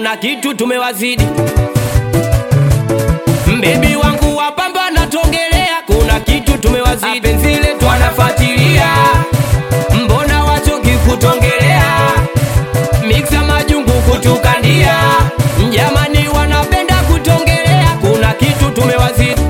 kuna kitu tumewazidi. Baby wangu wapamba natongelea, kuna kitu tumewazidi. Penzi letu wanafuatilia, mbona wachoki kutongelea? Mixa majungu kutukandia, jamani wanapenda kutongelea, kuna kitu tumewazidi.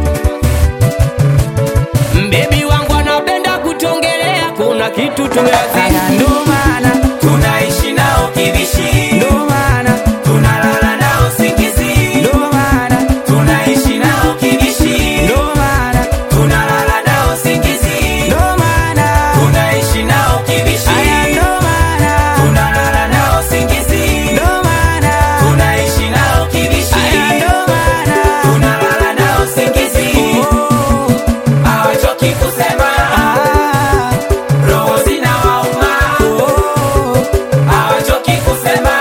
Baby wangu wanapenda kutongelea, kuna kitu tumewazidi. Ndo maana tunaishi nao kibishi, ndo maana tunalala nao singizi, ndo maana tunaishi nao kibishi, ndo maana tunalala nao singizi, ndo maana tunaishi nao kibishi, ndo maana tunalala nao singizi, ndo maana tunaishi nao kibishi, ndo maana tunalala nao singizi. Hawachoki kusema roho zinawauma, hawachoki kusema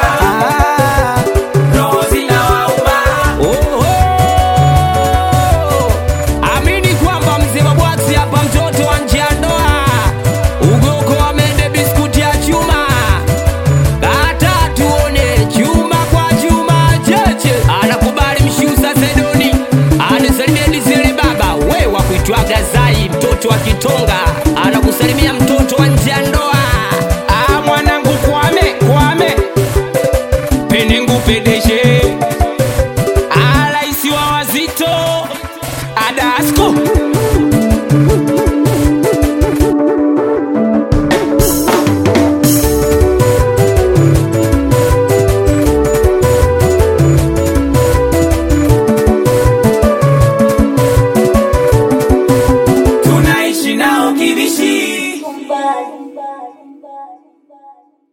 roho zinawauma. Amini kwamba mzee Babwax hapa, mtoto wa nje ya ndoa, ugoko amende biskuti ya chuma, hata tuone chuma kwa chuma. Cheche anakubali mshusa Zedoni, anisalimia Dizeli baba, we wa kuitwaga Zai, mtoto wa Kitonga, anakusalimia mtoto wa nje ya ndoa. Mwanangu kwame penengu pedeshe, alaisi wa wazito Adasko. Tunaishi nao kibishi.